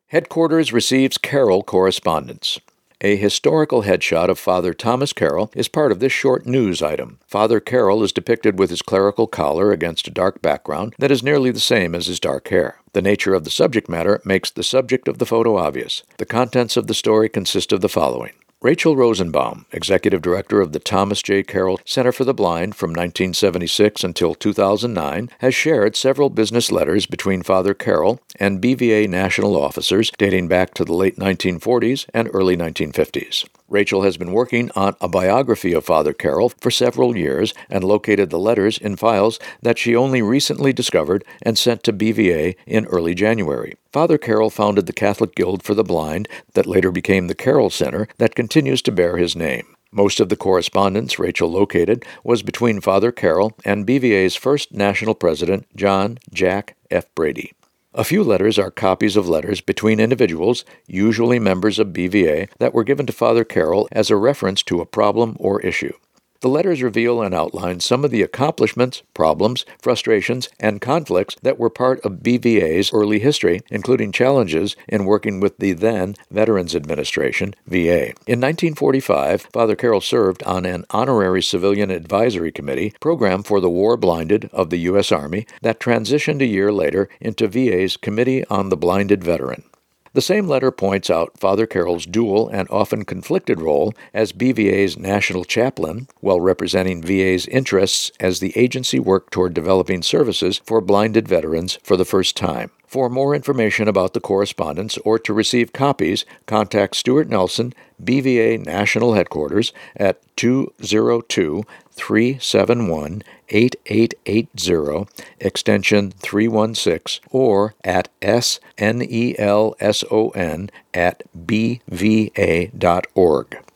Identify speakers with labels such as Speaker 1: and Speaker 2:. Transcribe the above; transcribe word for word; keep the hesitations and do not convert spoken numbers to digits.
Speaker 1: Headquarters receives Carroll correspondence. A historical headshot of Father Thomas Carroll is part of this short news item. Father Carroll is depicted with his clerical collar against a dark background that is nearly the same as his dark hair. The nature of the subject matter makes the subject of the photo obvious. The contents of the story consist of the following. Rachel Rosenbaum, Executive Director of the Thomas J. Carroll Center for the Blind from nineteen seventy-six until two thousand nine, has shared several business letters between Father Carroll and B V A national officers dating back to the late nineteen forties and early nineteen fifties. Rachel has been working on a biography of Father Carroll for several years and located the letters in files that she only recently discovered and sent to B V A in early January. Father Carroll founded the Catholic Guild for the Blind that later became the Carroll Center that continues to bear his name. Most of the correspondence Rachel located was between Father Carroll and B V A's first national president, John Jack F. Brady. A few letters are copies of letters between individuals, usually members of B V A, that were given to Father Carroll as a reference to a problem or issue. The letters reveal and outline some of the accomplishments, problems, frustrations, and conflicts that were part of B V A's early history, including challenges in working with the then Veterans Administration, V A. In nineteen forty-five, Father Carroll served on an honorary civilian advisory committee program for the war-blinded of the U S Army that transitioned a year later into V A's Committee on the Blinded Veteran. The same letter points out Father Carroll's dual and often conflicted role as B V A's national chaplain, while representing V A's interests as the agency worked toward developing services for blinded veterans for the first time. For more information about the correspondence or to receive copies, contact Stuart Nelson, B V A National Headquarters at two oh two, three seven one, eight eight eight zero, extension three one six, or at snelson at b v a dot org.